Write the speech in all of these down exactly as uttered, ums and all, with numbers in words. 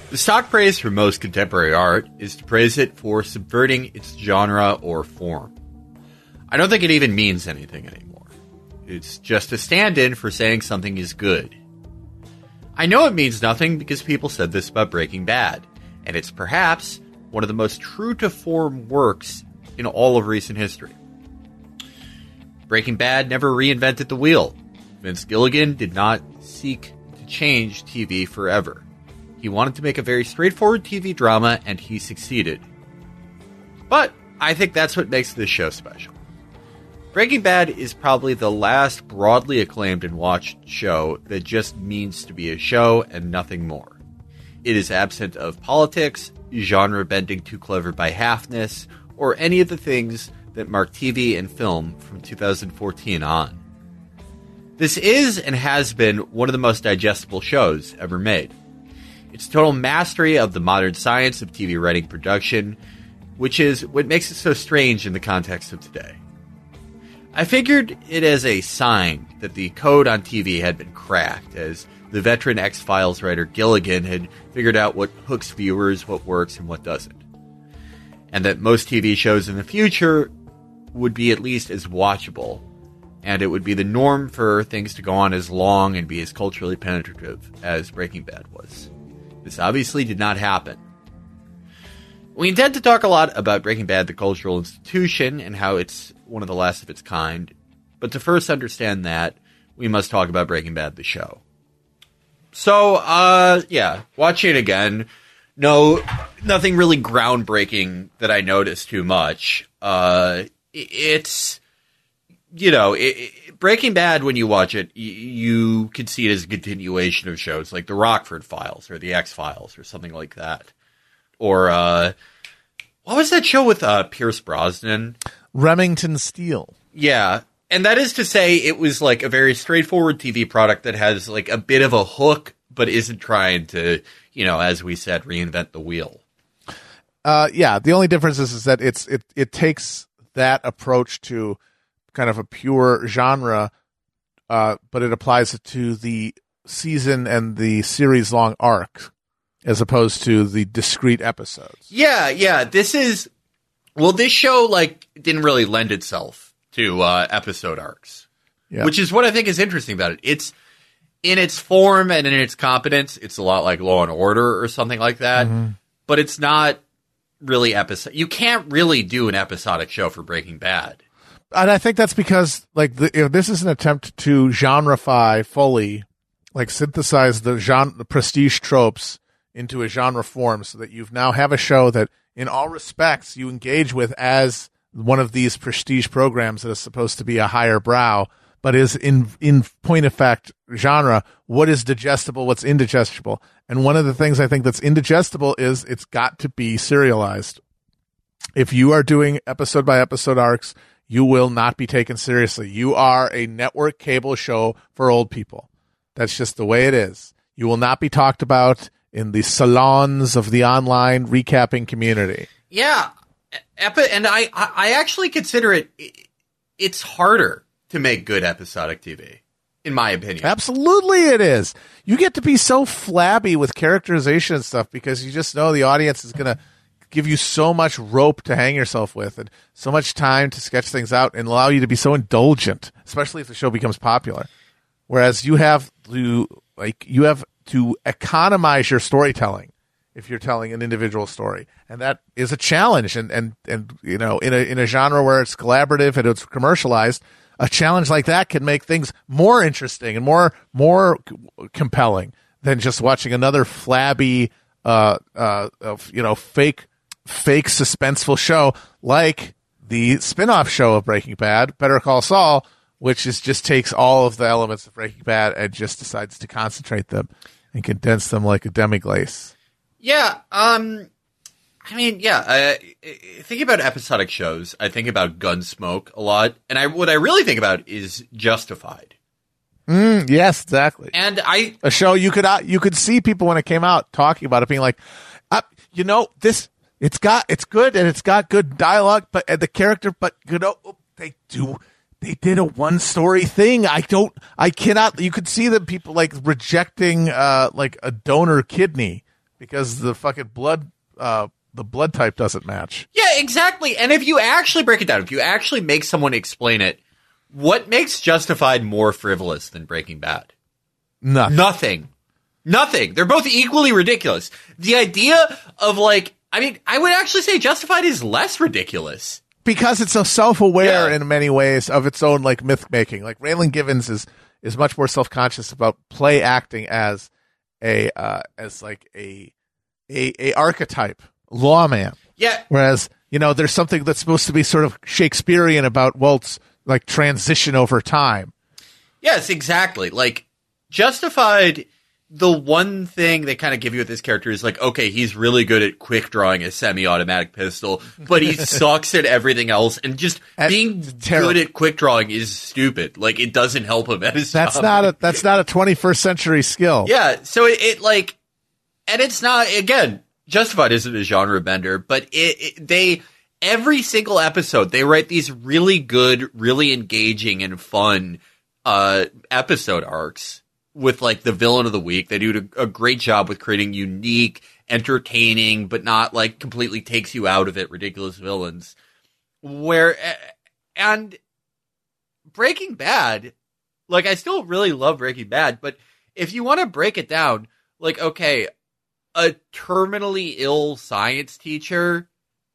The stock praise for most contemporary art is to praise it for subverting its genre or form. I don't think it even means anything anymore. It's just a stand-in for saying something is good. I know it means nothing because people said this about Breaking Bad, and it's perhaps one of the most true-to-form works in all of recent history. Breaking Bad never reinvented the wheel. Vince Gilligan did not seek to change T V forever. He wanted to make a very straightforward T V drama, and he succeeded. But I think that's what makes this show special. Breaking Bad is probably the last broadly acclaimed and watched show that just means to be a show and nothing more. It is absent of politics, genre bending too clever by halfness, or any of the things that mark T V and film from two thousand fourteen on. This is and has been one of the most digestible shows ever made. Its total mastery of the modern science of T V writing production, which is what makes it so strange in the context of today. I figured it as a sign that the code on T V had been cracked, as the veteran X-Files writer Gilligan had figured out what hooks viewers, what works, and what doesn't. And that most T V shows in the future would be at least as watchable, and it would be the norm for things to go on as long and be as culturally penetrative as Breaking Bad was. This obviously did not happen. We intend to talk a lot about Breaking Bad, the cultural institution, and how it's one of the last of its kind. But to first understand that, we must talk about Breaking Bad, the show. So, uh, yeah, watching it again. No, nothing really groundbreaking that I noticed too much. Uh, it's, you know, it, it, Breaking Bad, when you watch it, y- you can see it as a continuation of shows like The Rockford Files or The X-Files or something like that. Or, uh, what was that show with uh, Pierce Brosnan? Remington Steele. Yeah. And that is to say, it was like a very straightforward T V product that has like a bit of a hook, but isn't trying to, you know, as we said, reinvent the wheel. Uh, yeah. The only difference is, is that it's it it takes that approach to kind of a pure genre, uh, but it applies it to the season and the series long arc, as opposed to the discrete episodes. Yeah, yeah. This is, well, this show, like, didn't really lend itself to uh, episode arcs, yeah. Which is what I think is interesting about it. It's, in its form and in its competence, it's a lot like Law and Order or something like that, mm-hmm. But it's not really episode. You can't really do an episodic show for Breaking Bad. And I think that's because, like, the, you know, this is an attempt to genreify fully, like, synthesize the genre, the prestige tropes into a genre form, so that you now have a show that, in all respects, you engage with as one of these prestige programs that is supposed to be a higher brow, but is in in point of fact genre. What is digestible? What's indigestible? And one of the things I think that's indigestible is it's got to be serialized. If you are doing episode by episode arcs, you will not be taken seriously. You are a network cable show for old people. That's just the way it is. You will not be talked about in the salons of the online recapping community. Yeah. Epi- and I, I actually consider it, it's harder to make good episodic T V, in my opinion. Absolutely it is. You get to be so flabby with characterization and stuff because you just know the audience is going to give you so much rope to hang yourself with and so much time to sketch things out and allow you to be so indulgent, especially if the show becomes popular. Whereas you have to, like, you have to economize your storytelling if you're telling an individual story. And that is a challenge. And, and, and, you know, in a, in a genre where it's collaborative and it's commercialized, a challenge like that can make things more interesting and more, more compelling than just watching another flabby, uh, uh, of, you know, fake, fake suspenseful show like the spin-off show of Breaking Bad, Better Call Saul, which is just takes all of the elements of Breaking Bad and just decides to concentrate them and condense them like a demi-glace. Yeah, um, I mean, yeah, uh, think about episodic shows. I think about Gunsmoke a lot, and I what I really think about is Justified. Mm, yes, exactly. And I a show you could uh, you could see people when it came out talking about it, being like, uh, you know, this it's got it's good and it's got good dialogue, but and the character, but you know, they do. They did a one story thing. I don't, I cannot, you could see them people like rejecting, uh, like a donor kidney because the fucking blood, uh, the blood type doesn't match. Yeah, exactly. And if you actually break it down, if you actually make someone explain it, what makes Justified more frivolous than Breaking Bad? Nothing. Nothing. Nothing. They're both equally ridiculous. The idea of, like, I mean, I would actually say Justified is less ridiculous. Because it's so self-aware Yeah. in many ways of its own, like, myth-making. Like, Raylan Givens is, is much more self-conscious about play acting as a, uh, as, like, a, a, a archetype lawman. Yeah. Whereas, you know, there's something that's supposed to be sort of Shakespearean about Walt's, like, transition over time. Yes, exactly. Like, Justified, the one thing they kind of give you with this character is like, okay, he's really good at quick drawing a semi-automatic pistol, but he sucks at everything else, and just That's being terrible. good at quick drawing is stupid. Like, it doesn't help him at his That's job. not a that's not a twenty-first century skill. Yeah, so it, it like, and it's not, again, Justified isn't a genre bender, but it, it they, every single episode, they write these really good, really engaging and fun uh, episode arcs with, like, the villain of the week. They do a great job with creating unique, entertaining, but not, like, completely takes you out of it, ridiculous villains. Where, and Breaking Bad, like, I still really love Breaking Bad, but if you want to break it down, like, okay, a terminally ill science teacher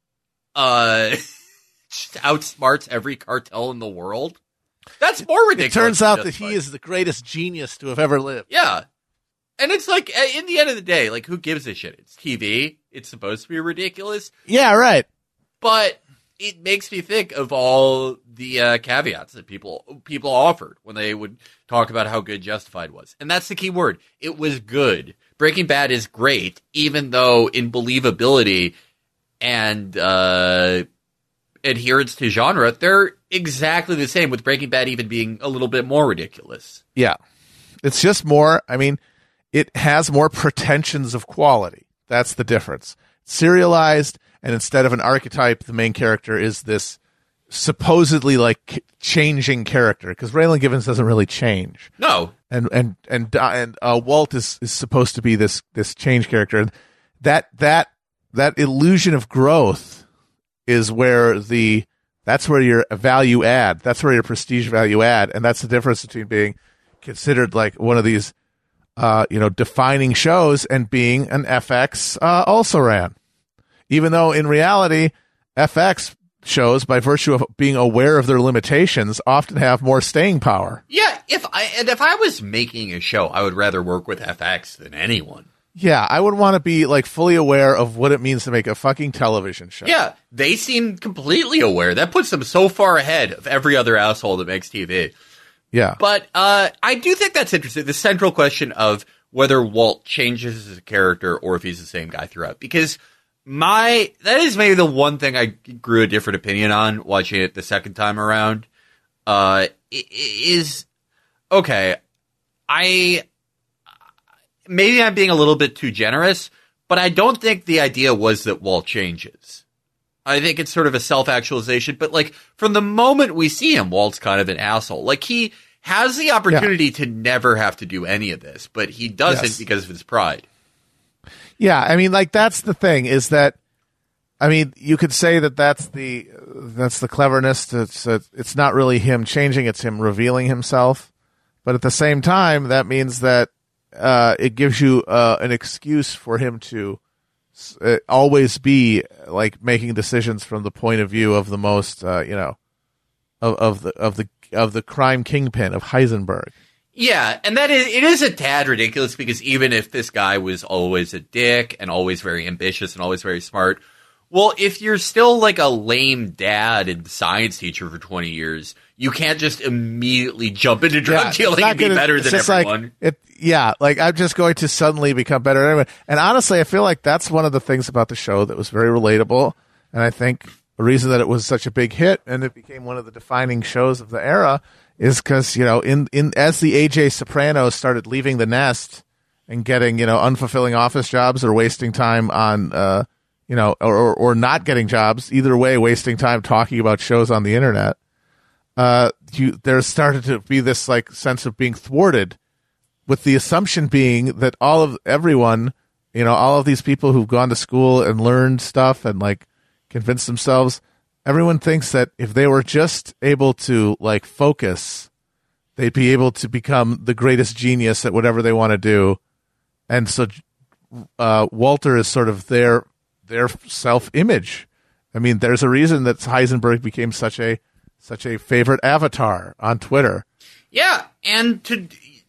uh, just outsmarts every cartel in the world. That's more ridiculous. It turns out that Justified. he is the greatest genius to have ever lived. Yeah. And it's like, in the end of the day, like, who gives a shit? It's T V. It's supposed to be ridiculous. Yeah, right. But it makes me think of all the uh, caveats that people people offered when they would talk about how good Justified was. And that's the key word. It was good. Breaking Bad is great, even though in believability and uh, adherence to genre, they're exactly the same, with Breaking Bad even being a little bit more ridiculous. Yeah. It's just more, I mean, it has more pretensions of quality. That's the difference. Serialized, and instead of an archetype, the main character is this supposedly, like, changing character, because Raylan Givens doesn't really change. No. And and and and uh, Walt is, is supposed to be this this change character. And that that that illusion of growth is where the that's where your value add. That's where your prestige value add, and that's the difference between being considered like one of these, uh, you know, defining shows and being an F X uh, also ran. Even though in reality, F X shows, by virtue of being aware of their limitations, often have more staying power. Yeah, if I and if I was making a show, I would rather work with F X than anyone. Yeah, I would want to be like fully aware of what it means to make a fucking television show. Yeah, they seem completely aware. That puts them so far ahead of every other asshole that makes T V. Yeah. But uh, I do think that's interesting, the central question of whether Walt changes as a character or if he's the same guy throughout. Because my that is maybe the one thing I grew a different opinion on watching it the second time around. Uh, is, okay, I... Maybe I'm being a little bit too generous, but I don't think the idea was that Walt changes. I think it's sort of a self-actualization, but, like, from the moment we see him, Walt's kind of an asshole. Like, he has the opportunity yeah. to never have to do any of this, but he doesn't yes. because of his pride. Yeah, I mean, like, that's the thing, is that, I mean, you could say that that's the, that's the cleverness. It's, it's not really him changing, it's him revealing himself. But at the same time, that means that Uh, it gives you uh, an excuse for him to uh, always be like making decisions from the point of view of the most, uh, you know, of, of the of the of the crime kingpin of Heisenberg. Yeah, and that is it is a tad ridiculous, because even if this guy was always a dick and always very ambitious and always very smart, well, if you're still like a lame dad and science teacher for twenty years, you can't just immediately jump into drug yeah, dealing and be gonna, better than everyone. Like, it, yeah, like I'm just going to suddenly become better. Anyway. And honestly, I feel like that's one of the things about the show that was very relatable. And I think the reason that it was such a big hit and it became one of the defining shows of the era is because, you know, in, in as the A J Sopranos started leaving the nest and getting, you know, unfulfilling office jobs or wasting time on, uh, you know, or, or not getting jobs, either way, wasting time talking about shows on the internet. Uh, you, there started to be this like sense of being thwarted, with the assumption being that all of everyone you know, all of these people who've gone to school and learned stuff and like convinced themselves, everyone thinks that if they were just able to like focus, they'd be able to become the greatest genius at whatever they want to do. And so uh, Walter is sort of their their self-image. I mean, there's a reason that Heisenberg became such a such a favorite avatar on Twitter. Yeah, and to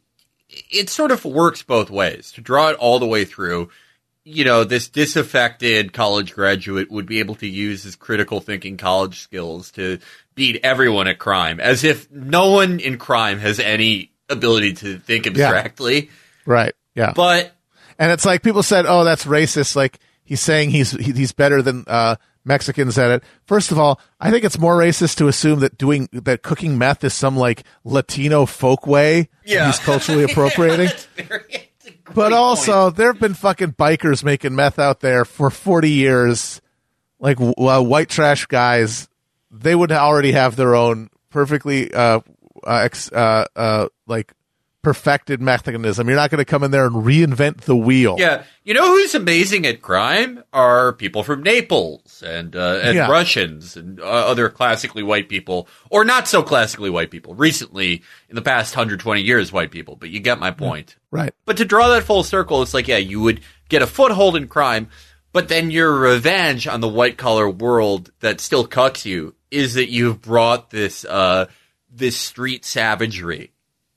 it sort of works both ways. To draw it all the way through, you know, this disaffected college graduate would be able to use his critical thinking college skills to beat everyone at crime, as if no one in crime has any ability to think abstractly. Yeah. Right, yeah. But and it's like people said, oh, that's racist. Like he's saying he's he's better than uh, Mexicans at it. First of all, I think it's more racist to assume that doing that cooking meth is some like Latino folk way yeah. he's culturally appropriating. Yeah, very, but also, point. there have been fucking bikers making meth out there for forty years. Like uh, white trash guys, they would already have their own perfectly uh, uh, ex, uh, uh, like perfected mechanism. You're not going to come in there and reinvent the wheel. Yeah, you know who's amazing at crime are people from Naples and uh, and yeah. Russians and uh, other classically white people, or not so classically white people. Recently, in the past one hundred twenty years, white people. But you get my point. Right. But to draw that full circle, it's like, yeah, you would get a foothold in crime, but then your revenge on the white-collar world that still cucks you is that you've brought this uh, this street savagery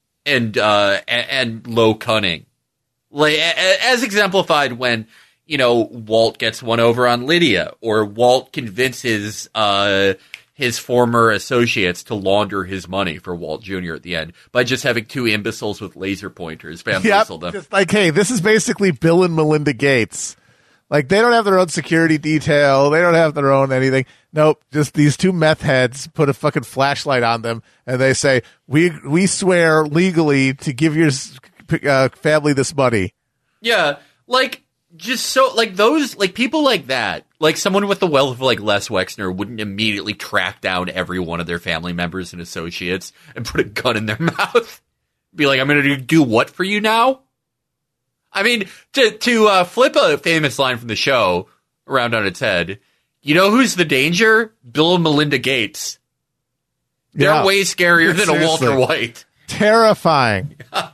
and uh, and, and low cunning, like as exemplified when you know Walt gets one over on Lydia, or Walt convinces uh, his former associates to launder his money for Walt Junior at the end by just having two imbeciles with laser pointers bamboozle yep, them. Just like, hey, this is basically Bill and Melinda Gates. Like, they don't have their own security detail. They don't have their own anything. Nope. Just these two meth heads put a fucking flashlight on them, and they say, we we swear legally to give your uh, family this money. Yeah. Like, just so, like, those, like, people like that, like, someone with the wealth of, like, Les Wexner wouldn't immediately track down every one of their family members and associates and put a gun in their mouth. Be like, I'm going to do what for you now? I mean, to to uh, flip a famous line from the show around on its head, you know who's the danger? Bill and Melinda Gates. They're yeah. way scarier than Seriously. a Walter White. Terrifying.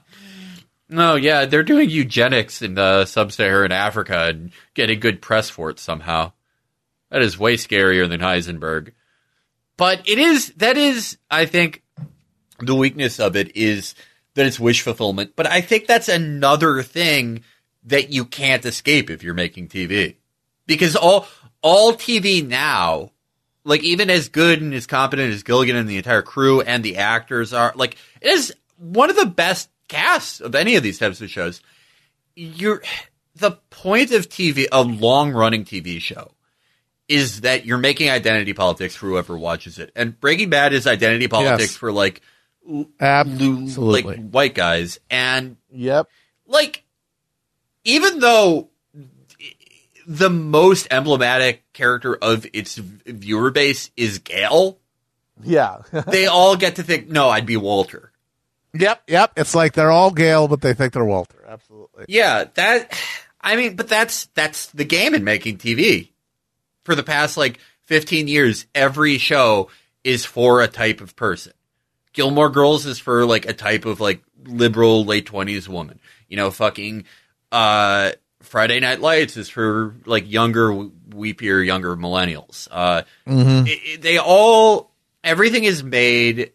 No, yeah, they're doing eugenics in uh, sub-Saharan Africa and getting good press for it somehow. That is way scarier than Heisenberg. But it is, that is, I think, the weakness of it is that it's wish fulfillment. But I think that's another thing that you can't escape if you're making T V. Because all all T V now, like even as good and as competent as Gilligan and the entire crew and the actors are, like it is one of the best casts of any of these types of shows. You're the point of T V, a long-running T V show, is that you're making identity politics for whoever watches it. And Breaking Bad is identity politics yes. for like Absolutely. like white guys. And yep. like, even though the most emblematic character of its viewer base is Gale, yeah, they all get to think, no, I'd be Walter. Yep, yep. It's like they're all Gale, but they think they're Walter. Absolutely. Yeah, that, I mean, but that's, that's the game in making T V. For the past, like, fifteen years, every show is for a type of person. Gilmore Girls is for, like, a type of, like, liberal late twenties woman. You know, fucking uh, Friday Night Lights is for, like, younger, weepier, younger millennials. Uh, mm-hmm. it, it, they all, everything is made.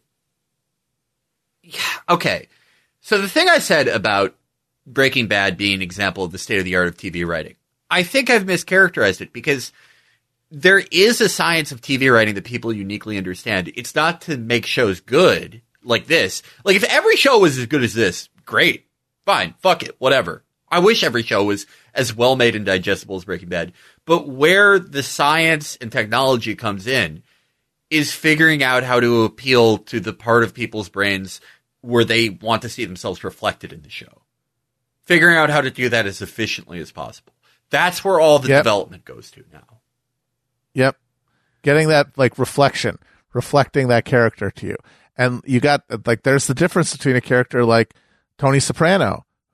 Yeah, okay. So the thing I said about Breaking Bad being an example of the state of the art of T V writing, I think I've mischaracterized it because there is a science of T V writing that people uniquely understand. It's not to make shows good like this. Like, if every show was as good as this, great. Fine. Fuck it. Whatever. I wish every show was as well made and digestible as Breaking Bad. But where the science and technology comes in is figuring out how to appeal to the part of people's brains where they want to see themselves reflected in the show. Figuring out how to do that as efficiently as possible. That's where all the yep. development goes to now. Yep. Getting that, like, reflection, reflecting that character to you. And you got, like, there's the difference between a character like Tony Soprano,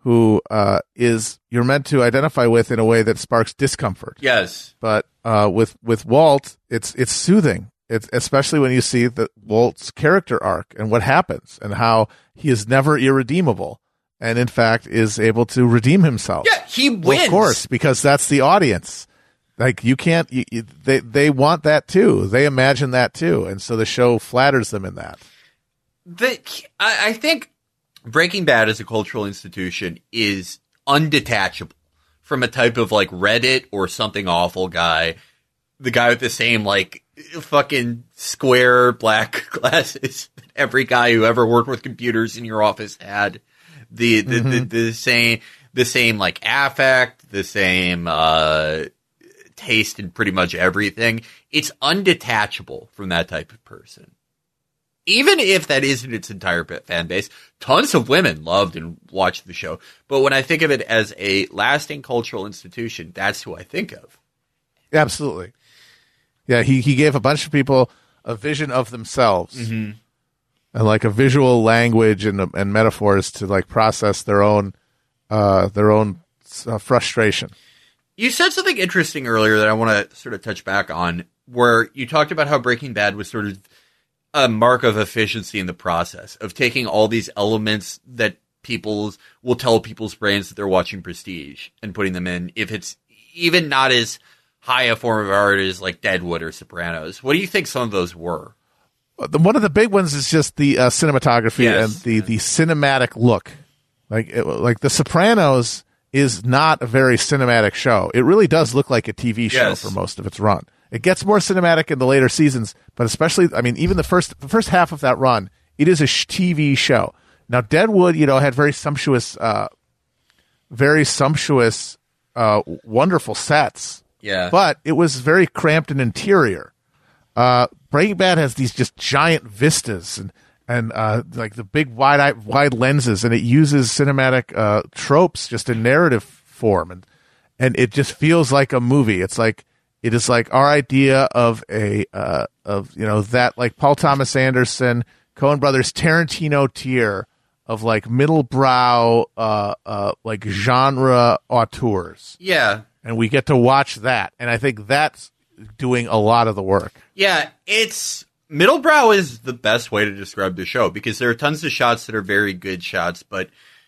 who uh, is you're meant to identify with in a way that sparks discomfort. Yes. But uh, with with Walt, it's it's soothing. It's especially when you see that Walt's character arc and what happens and how he is never irredeemable, and in fact is able to redeem himself. Yeah, he wins. Well, of course, because that's the audience. Like you can't. You, you, they they want that too. They imagine that too, and so the show flatters them in that. The, I, I think Breaking Bad as a cultural institution is undetachable from a type of like Reddit or Something Awful guy, the guy with the same like fucking square black glasses that every guy who ever worked with computers in your office had, the the, mm-hmm. the, the same the same like affect, the same uh, taste in pretty much everything. It's undetachable from that type of person. Even if that isn't its entire fan base, tons of women loved and watched the show. But when I think of it as a lasting cultural institution, that's who I think of. Absolutely. Yeah, he, he gave a bunch of people a vision of themselves mm-hmm. and like a visual language and and metaphors to like process their own uh, their own uh, frustration. You said something interesting earlier that I want to sort of touch back on, where you talked about how Breaking Bad was sort of a mark of efficiency in the process of taking all these elements that people will tell people's brains that they're watching Prestige and putting them in, if it's even not as high a form of art as like Deadwood or Sopranos. What do you think some of those were? One of the big ones is just the uh, cinematography yes. and the, the cinematic look. Like it, like The Sopranos is not a very cinematic show. It really does look like a T V show yes. for most of its run. It gets more cinematic in the later seasons, but especially, I mean, even the first the first half of that run, it is a sh- T V show. Now, Deadwood, you know, had very sumptuous, uh, very sumptuous, uh, wonderful sets. Yeah. But it was very cramped and interior. Uh, Breaking Bad has these just giant vistas and and uh, like the big wide eye, wide lenses, and it uses cinematic uh, tropes just in narrative form, and and it just feels like a movie. It's like it is like our idea of a uh, of you know that like Paul Thomas Anderson, Coen Brothers, Tarantino tier of like middle brow uh, uh, like genre auteurs. Yeah. And we get to watch that, and I think that's doing a lot of the work. Yeah, it's middlebrow is the best way to describe the show, because there are tons of shots that are very good shots, but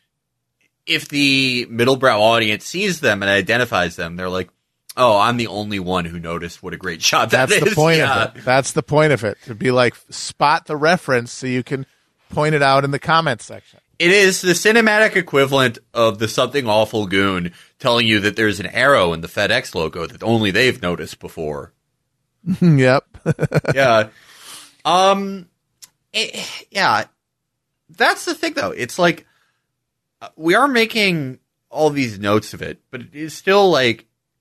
if the middlebrow audience sees them and identifies them, they're like, "Oh, I'm the only one who noticed what a great shot that That's is." the point yeah. of it. That's the point of it, to be like spot the reference so you can point it out in the comments section. It is the cinematic equivalent of the Something Awful goon telling you that there's an arrow in the FedEx logo that only they've noticed before. Yep. yeah. Um, it, yeah. That's the thing, though. It's like we are making all these notes of it, but it is still like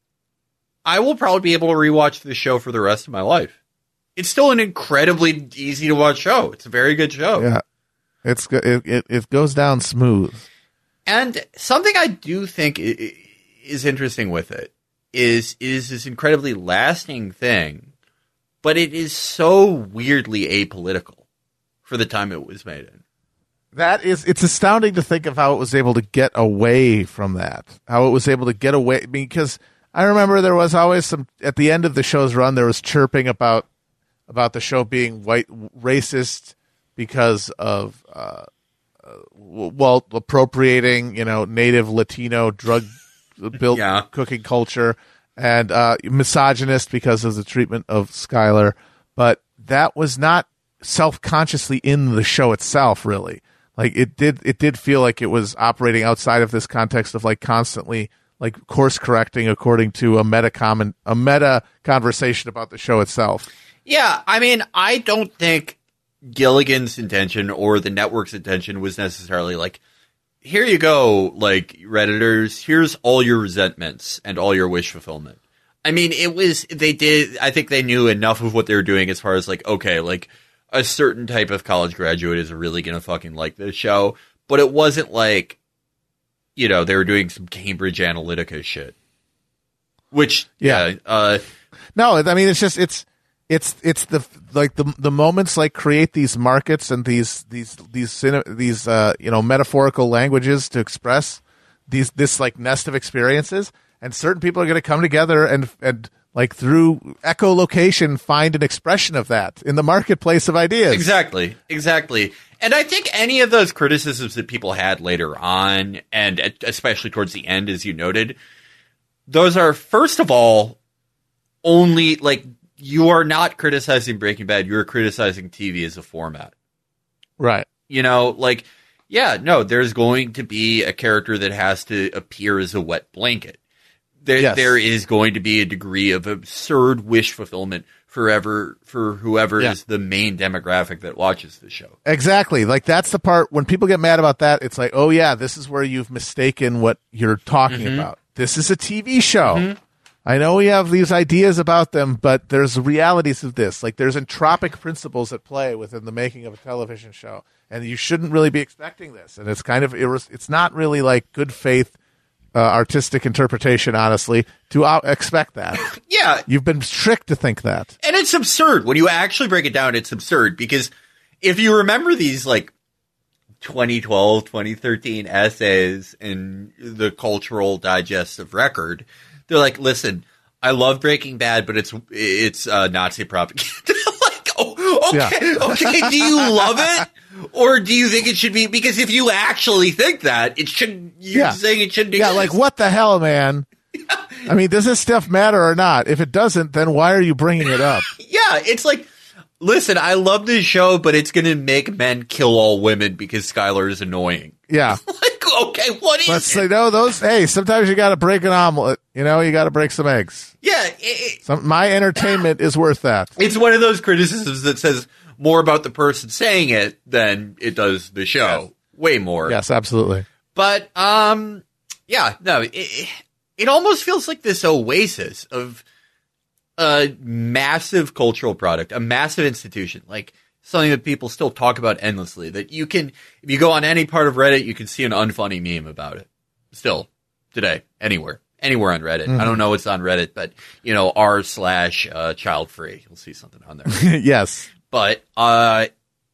I will probably be able to rewatch this show for the rest of my life. It's still an incredibly easy to watch show. It's a very good show. Yeah. It's it, it it goes down smooth. And something I do think is interesting with it is it is this incredibly lasting thing, but it is so weirdly apolitical for the time it was made in. That is, it's astounding to think of how it was able to get away from that. How it was able to get away, because I remember there was always some at the end of the show's run, there was chirping about about the show being white racist because of uh, uh, well appropriating, you know, native Latino drug built yeah. cooking culture, and uh, misogynist because of the treatment of Skyler. But that was not self-consciously in the show itself, really. Like it did, it did feel like it was operating outside of this context of like constantly like course correcting according to a meta comment, a meta conversation about the show itself. Yeah, I mean, I don't think Gilligan's intention or the network's intention was necessarily like, here you go, like, Redditors, here's all your resentments and all your wish fulfillment. I mean, it was, they did, I think they knew enough of what they were doing as far as like, okay, like, a certain type of college graduate is really going to fucking like this show, but it wasn't like, you know, they were doing some Cambridge Analytica shit. Which, yeah, yeah uh, no, I mean, it's just, it's, It's it's the like the the moments like create these markets and these these these these uh, you know metaphorical languages to express these this like nest of experiences, and certain people are going to come together and and like through echolocation find an expression of that in the marketplace of ideas. Exactly, exactly. And I think any of those criticisms that people had later on, and especially towards the end, as you noted, those are, first of all, only, like, you are not criticizing Breaking Bad, you're criticizing T V as a format. Right. You know, like, yeah, no, there's going to be a character that has to appear as a wet blanket. There, yes. there is going to be a degree of absurd wish fulfillment forever for whoever yeah. is the main demographic that watches the show. Exactly. Like, that's the part when people get mad about that. It's like, oh yeah, this is where you've mistaken what you're talking mm-hmm. about. This is a T V show. Mm-hmm. I know we have these ideas about them, but there's realities of this. Like, there's entropic principles at play within the making of a television show, and you shouldn't really be expecting this. And it's kind of irres- it's not really like good faith uh, artistic interpretation, honestly, to out- expect that. Yeah. You've been tricked to think that. And it's absurd. When you actually break it down, it's absurd, because if you remember these, like, twenty twelve, twenty thirteen essays in the Cultural Digest of Record, they're like, listen, I love Breaking Bad, but it's it's uh, Nazi propaganda. Like, oh, okay, yeah. okay, do you love it? Or do you think it should be? Because if you actually think that, it should, you're yeah. saying it shouldn't Yeah, exist. like, what the hell, man? Yeah. I mean, does this stuff matter or not? If it doesn't, then why are you bringing it up? Yeah, it's like, listen, I love this show, but it's going to make men kill all women because Skylar is annoying. Yeah. Like, okay, what is Let's it? say, no, those, hey, sometimes you got to break an omelet. You know, you got to break some eggs. Yeah. It, it, some, my entertainment is worth that. It's one of those criticisms that says more about the person saying it than it does the show. Yes. Way more. Yes, absolutely. But, um, yeah, no, it, it almost feels like this oasis of a massive cultural product, a massive institution, like something that people still talk about endlessly, that you can, if you go on any part of Reddit, you can see an unfunny meme about it. Still, today, anywhere, anywhere on Reddit. Mm-hmm. I don't know what's on Reddit, but, you know, r slash uh, child free. You'll see something on there. Yes. But, uh,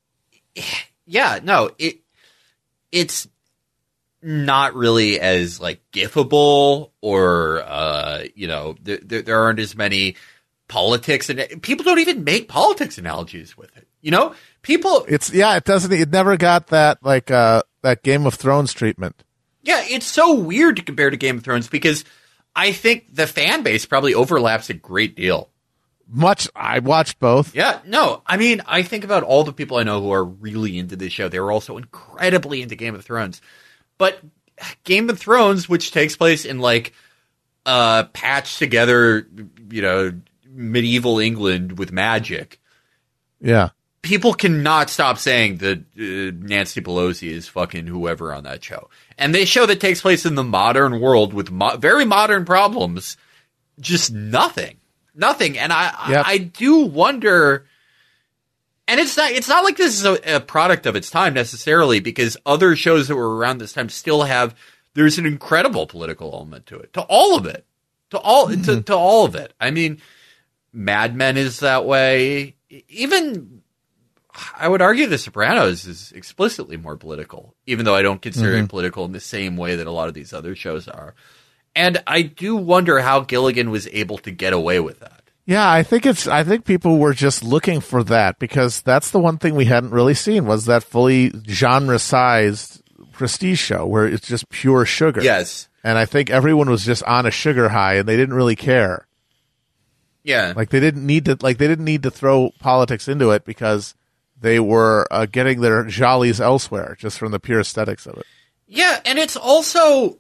yeah, no, it, it's not really as, like, gifable, or, uh, you know, there, there, there aren't as many politics, and people don't even make politics analogies with it. You know, people. It's yeah. It doesn't. It never got that like uh that Game of Thrones treatment. Yeah, it's so weird to compare to Game of Thrones, because I think the fan base probably overlaps a great deal. Much. I watched both. Yeah. No, I mean, I think about all the people I know who are really into this show. They were also incredibly into Game of Thrones, but Game of Thrones, which takes place in like uh patched together, you know, medieval England with magic. Yeah. People cannot stop saying that uh, Nancy Pelosi is fucking whoever on that show. And this show that takes place in the modern world with mo- very modern problems, just nothing. Nothing. And I, yep. I, I do wonder, and it's not, it's not like this is a, a product of its time necessarily, because other shows that were around this time still have, there's an incredible political element to it, to all of it, to all, mm-hmm. to, to all of it. I mean, Mad Men is that way. Even, I would argue The Sopranos is explicitly more political, even though I don't consider mm-hmm. it political in the same way that a lot of these other shows are. And I do wonder how Gilligan was able to get away with that. Yeah, I think it's, I think people were just looking for that, because that's the one thing we hadn't really seen, was that fully genre-sized prestige show where it's just pure sugar. Yes. And I think everyone was just on a sugar high, and they didn't really care. Yeah. Like they didn't need to, like they didn't need to throw politics into it, because they were uh, getting their jollies elsewhere, just from the pure aesthetics of it. Yeah, and it's also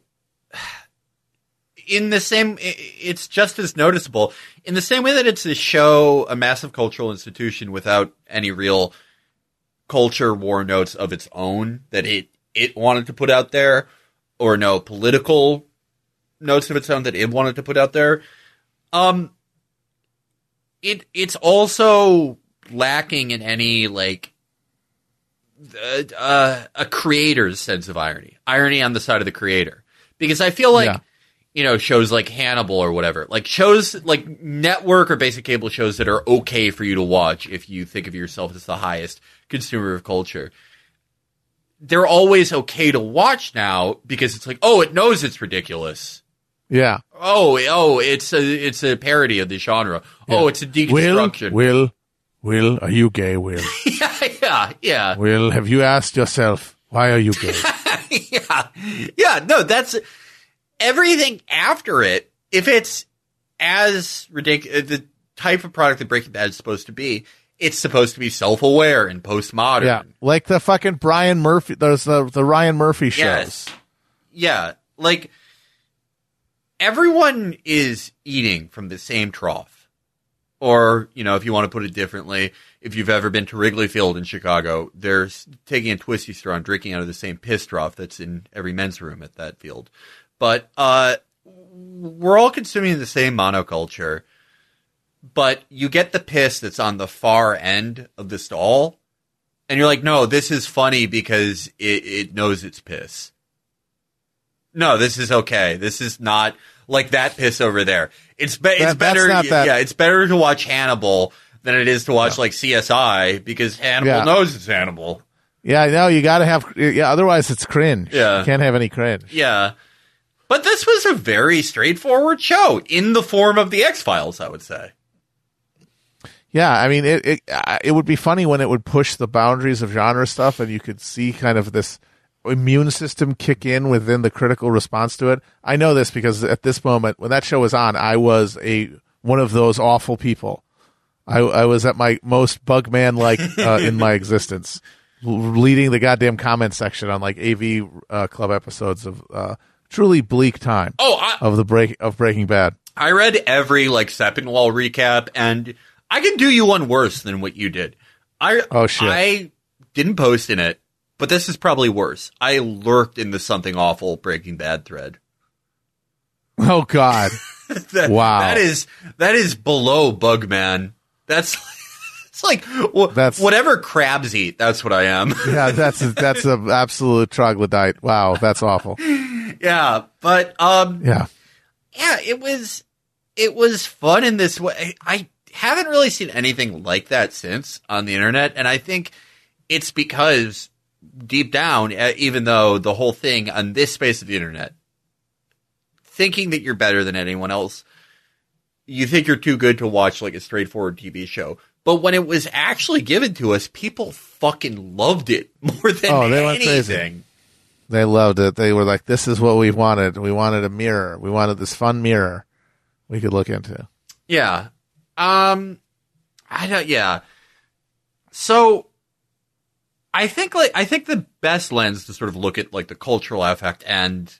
in the same, it's just as noticeable in the same way that it's a show, a massive cultural institution without any real culture war notes of its own that it, it wanted to put out there, or no political notes of its own that it wanted to put out there. Um, it it's also lacking in any, like, uh, uh, a creator's sense of irony. Irony on the side of the creator. Because I feel like, yeah. you know, shows like Hannibal or whatever, like shows like network or basic cable shows that are okay for you to watch if you think of yourself as the highest consumer of culture, they're always okay to watch now because it's like, oh, it knows it's ridiculous. Yeah. Oh, oh, it's a it's a parody of the genre. Yeah. Oh, it's a deconstruction. Will, Will, Will, are you gay, Will? yeah, yeah, yeah. Will, have you asked yourself, why are you gay? yeah. Yeah, no, that's everything after it. If it's as ridiculous, the type of product that Breaking Bad is supposed to be, it's supposed to be self-aware and postmodern. Yeah, like the fucking Brian Murphy, there's the, the Ryan Murphy shows. Yes. Yeah, like everyone is eating from the same trough. Or, you know, if you want to put it differently, if you've ever been to Wrigley Field in Chicago, they're taking a twisty straw and drinking out of the same piss trough that's in every men's room at that field. But uh, we're all consuming the same monoculture. But you get the piss that's on the far end of the stall, and you're like, no, this is funny because it, it knows it's piss. No, this is okay. This is not like that piss over there. It's, be- that, it's better. Yeah, it's better to watch Hannibal than it is to watch yeah. like C S I because Hannibal yeah. knows it's Hannibal. Yeah, no, you got to have. Yeah, otherwise it's cringe. Yeah, you can't have any cringe. Yeah, but this was a very straightforward show in the form of the X-Files, I would say. Yeah, I mean, it, it it would be funny when it would push the boundaries of genre stuff, and you could see kind of this immune system kick in within the critical response to it. I know this because at this moment, when that show was on, I was a one of those awful people. I, I was at my most Bugman-like uh, in my existence, leading the goddamn comment section on like A V uh, Club episodes of uh, truly bleak time. Oh, I, of the break of Breaking Bad. I read every like Sepinwall recap, and I can do you one worse than what you did. I oh shit! I didn't post in it, but this is probably worse. I lurked in the Something Awful Breaking Bad thread. Oh God! that, wow, that is that is below Bugman. That's it's like w- that's whatever crabs eat. That's what I am. yeah, that's a, that's an absolute troglodyte. Wow, that's awful. Yeah, but um, yeah, yeah, it was it was fun in this way. I. haven't really seen anything like that since on the internet, and I think it's because deep down, even though the whole thing on this space of the internet, thinking that you're better than anyone else, you think you're too good to watch like a straightforward T V show. But when it was actually given to us, people fucking loved it more than oh, they anything. Went crazy. They loved it. They were like, this is what we wanted. We wanted a mirror. We wanted this fun mirror we could look into. Yeah. Um, I don't, yeah. So I think like, I think the best lens to sort of look at like the cultural affect and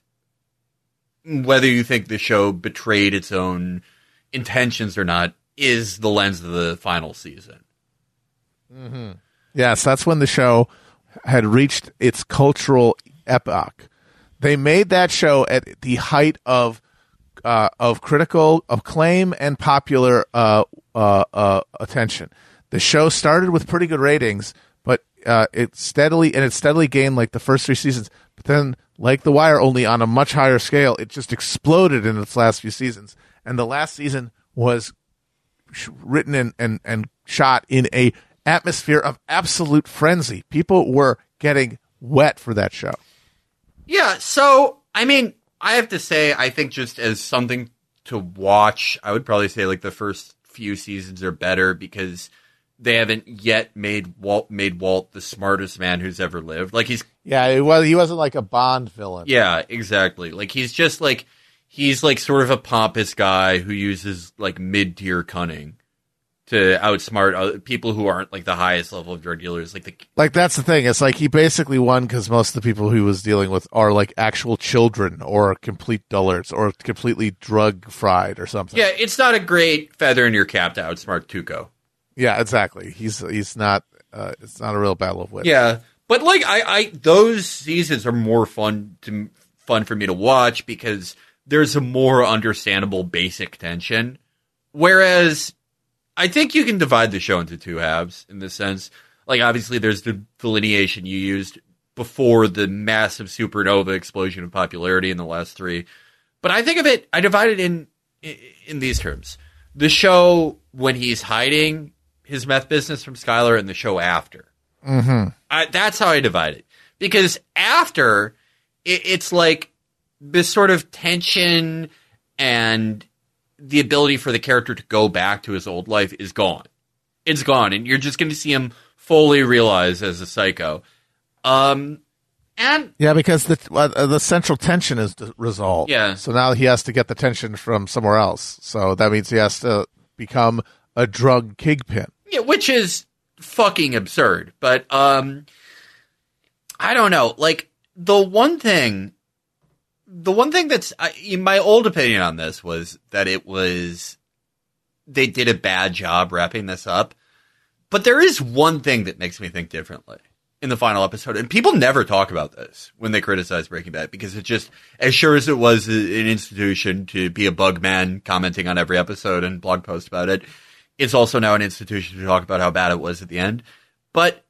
whether you think the show betrayed its own intentions or not is the lens of the final season. Mm-hmm. Yes. That's when the show had reached its cultural epoch. They made that show at the height of Uh, of critical acclaim and popular uh, uh, uh, attention. The show started with pretty good ratings, but uh, it steadily and it steadily gained like the first three seasons. But then, like The Wire, only on a much higher scale, it just exploded in its last few seasons. And the last season was sh- written and, and, and shot in a atmosphere of absolute frenzy. People were getting wet for that show. Yeah, so I mean. I have to say, I think just as something to watch, I would probably say like the first few seasons are better because they haven't yet made Walt made Walt the smartest man who's ever lived. Like he's yeah, it was he wasn't like a Bond villain. Yeah, exactly. Like he's just like he's like sort of a pompous guy who uses like mid tier cunning to outsmart other people who aren't like the highest level of drug dealers. Like the like that's the thing. It's like he basically won because most of the people he was dealing with are like actual children or complete dullards or completely drug fried or something. Yeah, it's not a great feather in your cap to outsmart Tuco. Yeah, exactly. He's he's not. Uh, it's not a real battle of wits. Yeah, but like I, I those seasons are more fun to fun for me to watch because there's a more understandable basic tension, whereas. I think you can divide the show into two halves in this sense. Like, obviously, there's the delineation you used before the massive supernova explosion of popularity in the last three. But I think of it, I divide it in in these terms. The show when he's hiding his meth business from Skylar and the show after. Mm-hmm. I, that's how I divide it. Because after, it, it's like this sort of tension and the ability for the character to go back to his old life is gone. It's gone, and you're just going to see him fully realize as a psycho. Um, and yeah, because the uh, the central tension is resolved. Yeah. So now he has to get the tension from somewhere else. So that means he has to become a drug kingpin. Yeah, which is fucking absurd. But um, I don't know. Like the one thing, the one thing that's I, my old opinion on this was that it was they did a bad job wrapping this up. But there is one thing that makes me think differently in the final episode, and people never talk about this when they criticize Breaking Bad, because it's just, as sure as it was an institution to be a bug man commenting on every episode and blog post about it, it's also now an institution to talk about how bad it was at the end. But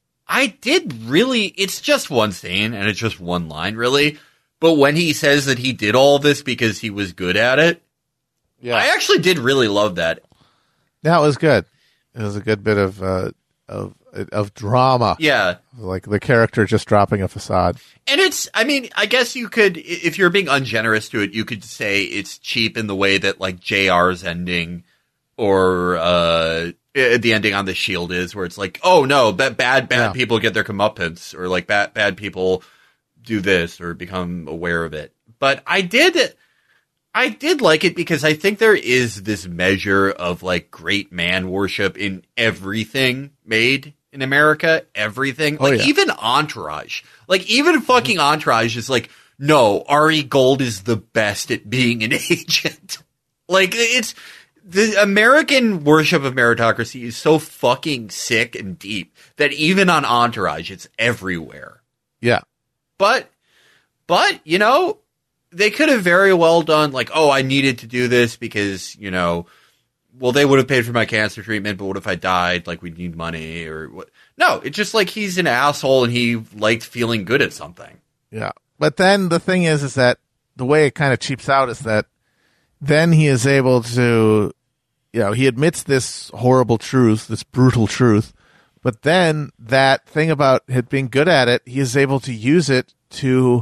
I did really, it's just one scene, and it's just one line, really. But when he says that he did all this because he was good at it, yeah. I actually did really love that. That was good. It was a good bit of uh, of of drama. Yeah. Like the character just dropping a facade. And it's, I mean, I guess you could, if you're being ungenerous to it, you could say it's cheap in the way that, like, J R's ending or uh, the ending on The Shield is, where it's like, oh, no, bad, bad, bad yeah. people get their comeuppance, or, like, bad, bad people do this or become aware of it. But I did... I did like it because I think there is this measure of, like, great man worship in everything made in America. Everything. Like, oh, yeah. Even Entourage. Like, even fucking Entourage is like, no, Ari Gold is the best at being an agent. Like, it's... The American worship of meritocracy is so fucking sick and deep that even on Entourage, it's everywhere. Yeah. But, but, you know... They could have very well done, like, oh, I needed to do this because, you know, well, they would have paid for my cancer treatment, but what if I died? Like, we'd need money or what? No, it's just like he's an asshole and he liked feeling good at something. Yeah. But then the thing is, is that the way it kind of cheaps out is that then he is able to, you know, he admits this horrible truth, this brutal truth, but then that thing about it being good at it, he is able to use it to,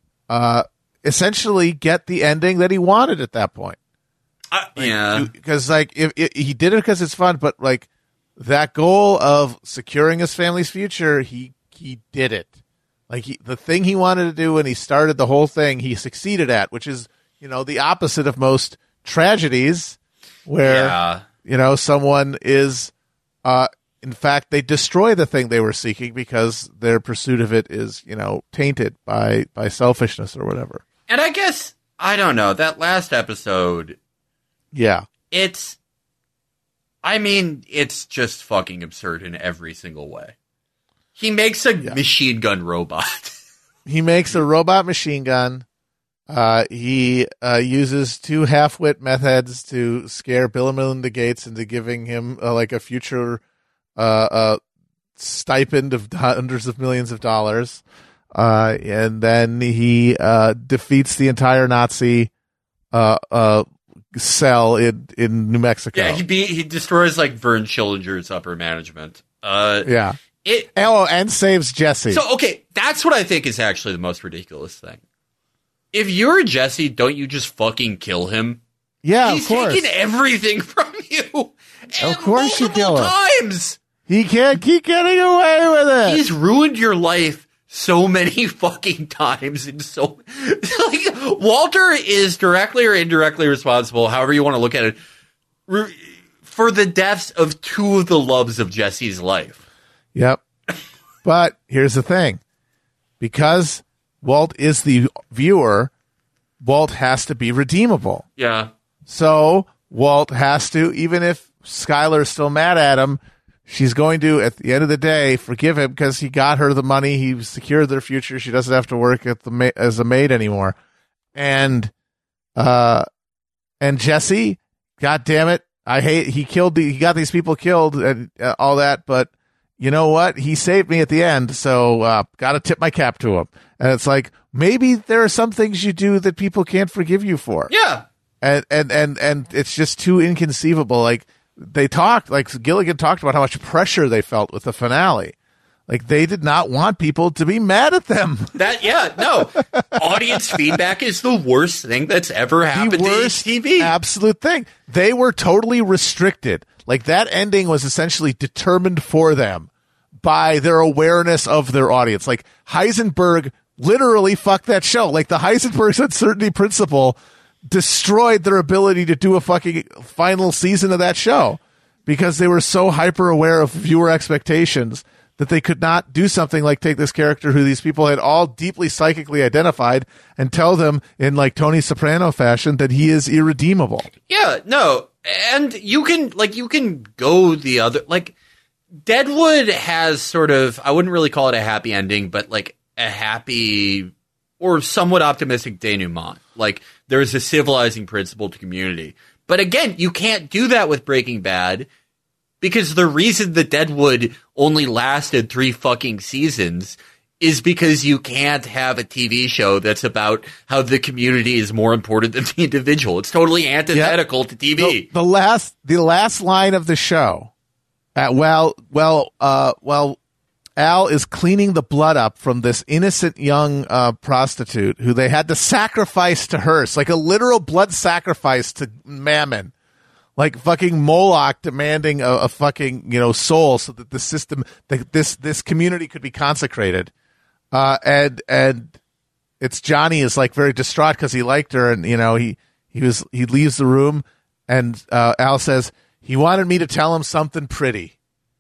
uh, essentially get the ending that he wanted at that point. Uh, like, yeah. Because, like, if, if he did it because it's fun, but, like, that goal of securing his family's future, he he did it. Like, he, the thing he wanted to do when he started the whole thing, he succeeded at, which is, you know, the opposite of most tragedies where, yeah. you know, someone is, uh, in fact, they destroy the thing they were seeking because their pursuit of it is, you know, tainted by, by selfishness or whatever. And I guess, I don't know, that last episode... Yeah. It's... I mean, it's just fucking absurd in every single way. He makes a yeah. machine gun robot. He makes a robot machine gun. Uh, he uh, uses two half-wit meth heads to scare Bill and Melinda Gates into giving him, uh, like, a future uh, uh, stipend of hundreds of millions of dollars. Uh, and then he uh, defeats the entire Nazi uh, uh, cell in, in New Mexico. Yeah, he be, he destroys, like, Vern Schillinger's upper management. Uh, yeah. It, oh, and saves Jesse. So, okay, that's what I think is actually the most ridiculous thing. If you're Jesse, don't you just fucking kill him? Yeah, He's of course. He's taken everything from you. Of course you kill him. Times. He can't keep getting away with it. He's ruined your life so many fucking times. And so, like, Walter is directly or indirectly responsible, however you want to look at it, re- for the deaths of two of the loves of Jesse's life. Yep. But here's the thing. Because Walt is the viewer, Walt has to be redeemable. Yeah. So Walt has to, even if Skylar's still mad at him, she's going to, at the end of the day, forgive him because he got her the money. He secured their future. She doesn't have to work at the ma- as a maid anymore. And, uh, and Jesse, God damn it, I hate he killed the, he got these people killed and uh, all that, but you know what? He saved me at the end, so uh, got to tip my cap to him. And it's like, maybe there are some things you do that people can't forgive you for. Yeah. And and and and it's just too inconceivable. Like, they talked, like Gilligan talked about how much pressure they felt with the finale. Like, they did not want people to be mad at them. That, yeah, no. Audience feedback is the worst thing that's ever happened The worst to T V. absolute thing. They were totally restricted. Like, that ending was essentially determined for them by their awareness of their audience. Like, Heisenberg literally fucked that show. Like, the Heisenberg's uncertainty principle destroyed their ability to do a fucking final season of that show because they were so hyper aware of viewer expectations that they could not do something like take this character who these people had all deeply psychically identified and tell them in like Tony Soprano fashion that he is irredeemable. Yeah, no. And you can, like, you can go the other, like, Deadwood has sort of, I wouldn't really call it a happy ending, but like a happy or somewhat optimistic denouement. Like, there's a civilizing principle to Community. But again, you can't do that with Breaking Bad. Because the reason that Deadwood only lasted three fucking seasons is because you can't have a T V show that's about how the community is more important than the individual. It's totally antithetical yep. to T V. The, the last, the last line of the show, uh, well, well, uh, well, Al is cleaning the blood up from this innocent young uh, prostitute who they had to sacrifice to Hearst, like a literal blood sacrifice to Mammon. Like fucking Moloch demanding a, a fucking, you know, soul so that the system, that this this community could be consecrated. Uh, and and it's Johnny is like very distraught because he liked her, and you know he he was he leaves the room, and uh, Al says he wanted me to tell him something pretty.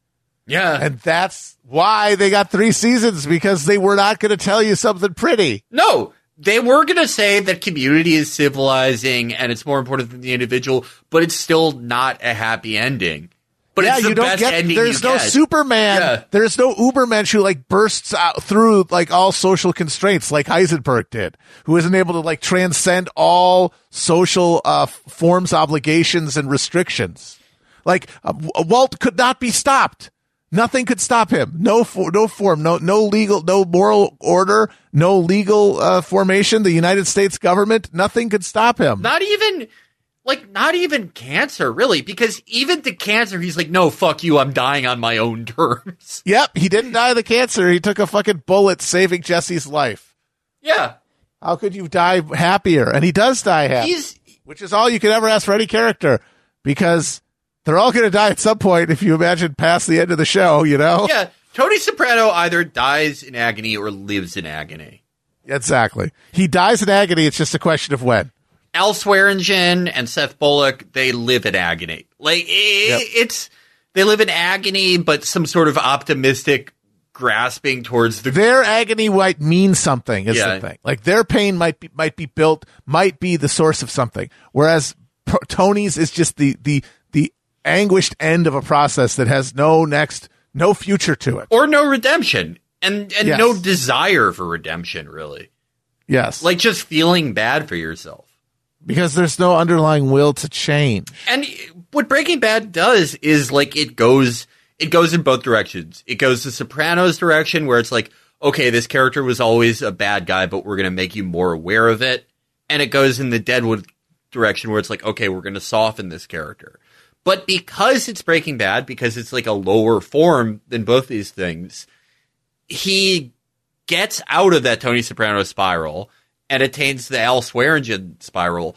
Yeah, and that's why they got three seasons, because they were not going to tell you something pretty. No. They were going to say that Community is civilizing and it's more important than the individual, but it's still not a happy ending. But yeah, it's the you don't best get, ending there's you no get. Superman. Yeah. There's no Ubermensch who like bursts out through like all social constraints like Heisenberg did, who isn't able to like transcend all social uh, forms, obligations, and restrictions. Like uh, Walt could not be stopped. Nothing could stop him. No, for, no form, no, no legal, no moral order, no legal uh, formation. The United States government, nothing could stop him. Not even, like, not even cancer, really, because even the cancer, he's like, no, fuck you, I'm dying on my own terms. Yep, he didn't die of the cancer. He took a fucking bullet saving Jesse's life. Yeah. How could you die happier? And he does die happy, He's, which is all you could ever ask for any character, because they're all going to die at some point if you imagine past the end of the show, you know? Yeah, Tony Soprano either dies in agony or lives in agony. Exactly. He dies in agony, it's just a question of when. Al Swearingen and Seth Bullock, they live in agony. Like, it, Yep. it's, they live in agony, but some sort of optimistic grasping towards the... Their agony might mean something, is Yeah. the thing. Like, their pain might be, might be built, might be the source of something. Whereas P- Tony's is just the, the, the anguished end of a process that has no next, no future to it. Or no redemption. And, and Yes. no desire for redemption, really. Yes. Like, just feeling bad for yourself. Because there's no underlying will to change. And what Breaking Bad does is, like, it goes it goes in both directions. It goes the Sopranos direction, where it's like, okay, this character was always a bad guy, but we're going to make you more aware of it. And it goes in the Deadwood direction, where it's like, okay, we're going to soften this character. But because it's Breaking Bad, because it's like a lower form than both these things, he gets out of that Tony Soprano spiral and attains the Al Swearingen spiral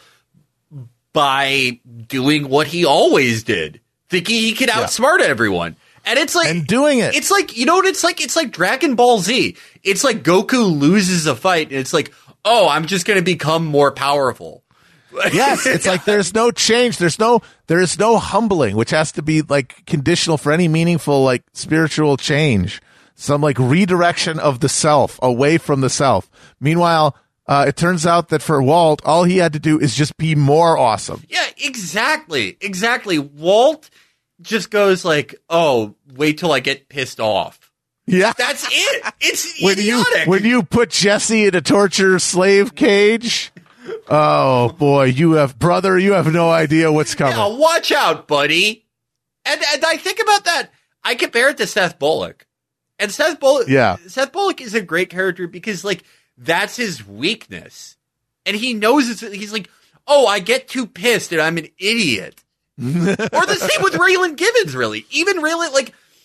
by doing what he always did, thinking he could outsmart everyone. And it's like, And doing it. It's like, you know what it's like? It's like Dragon Ball Z. It's like Goku loses a fight and it's like, oh, I'm just going to become more powerful. Yes, it's like there's no change. There's no there's no humbling, which has to be like conditional for any meaningful like spiritual change. Some like redirection of the self away from the self. Meanwhile, uh, it turns out that for Walt, all he had to do is just be more awesome. Yeah, exactly. Exactly. Walt just goes like, oh, wait till I get pissed off. Yeah, That's it. It's when idiotic. you when you put Jesse in a torture slave cage. Oh boy, you have brother, you have no idea what's coming. Now, watch out, buddy. And and I think about that. I compare it to Seth Bullock. And Seth Bullock, Yeah. Seth Bullock is a great character because, like, that's his weakness. And he knows it's, he's like, oh, I get too pissed and I'm an idiot. Or the same with Raylan Givens, really. Even Raylan, like,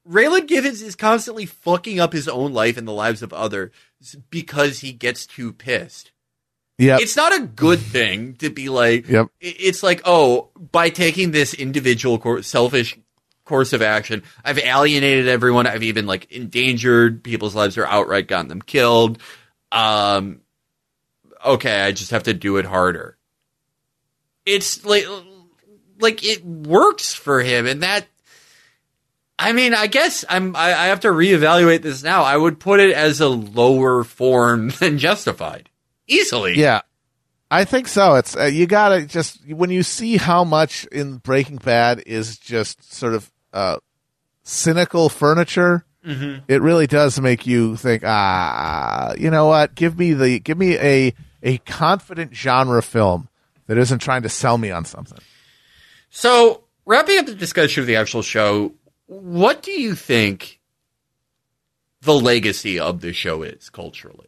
Raylan Givens is constantly fucking up his own life and the lives of others because he gets too pissed. Yeah, it's not a good thing to be like. Yep. It's like, oh, by taking this individual cor- selfish course of action, I've alienated everyone. I've even like endangered people's lives or outright gotten them killed. Um, okay, I just have to do it harder. It's like, like it works for him, and that. I mean, I guess I'm. I, I have to reevaluate this now. I would put it as a lower form than Justified. Easily. Yeah, I think so. It's uh, you gotta just when you see how much in Breaking Bad is just sort of uh, cynical furniture. Mm-hmm. It really does make you think. Ah, you know what? Give me the give me a a confident genre film that isn't trying to sell me on something. So, wrapping up the discussion of the actual show, what do you think the legacy of the show is culturally?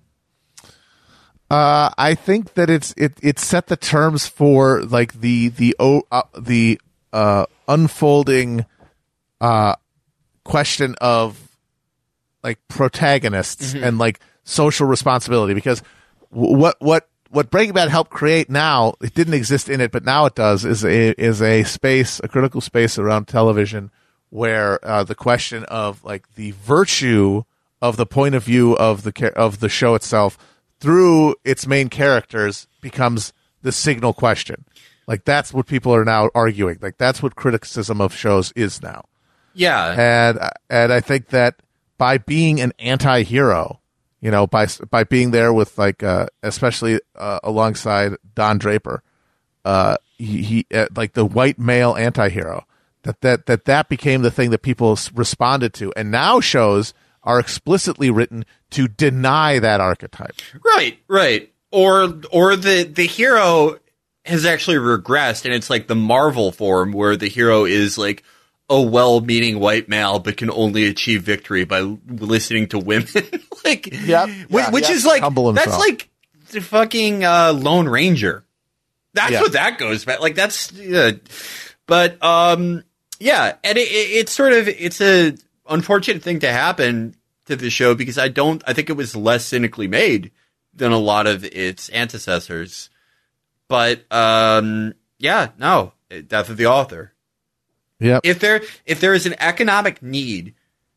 Uh, I think that it's it it set the terms for like the the uh, the uh, unfolding uh, question of like protagonists mm-hmm. and like social responsibility, because what what what Breaking Bad helped create now, it didn't exist in it, but now it does, is a is a space, a critical space around television where uh, the question of like the virtue of the point of view of the of the show itself through its main characters becomes the signal question. Like, that's what people are now arguing. Like, that's what criticism of shows is now. Yeah. And and I think that by being an anti-hero, you know, by by being there with, like, uh, especially uh, alongside Don Draper, uh, he, he uh, like the white male anti-hero, that, that, that that became the thing that people responded to. And now shows are explicitly written to deny that archetype. Right, right. Or or the, the hero has actually regressed, and it's like the Marvel form where the hero is like a well-meaning white male but can only achieve victory by listening to women. like, yep, which, yeah, which yeah. is like, Humble that's himself. like the fucking uh, Lone Ranger. That's yeah. what that goes back. Like, that's, uh, but, um, yeah, and it, it, it's sort of, it's a unfortunate thing to happen to the show, because I don't, I think it was less cynically made than a lot of its antecessors. But, um, yeah, no, death of the author. Yep. If there, if there is an economic need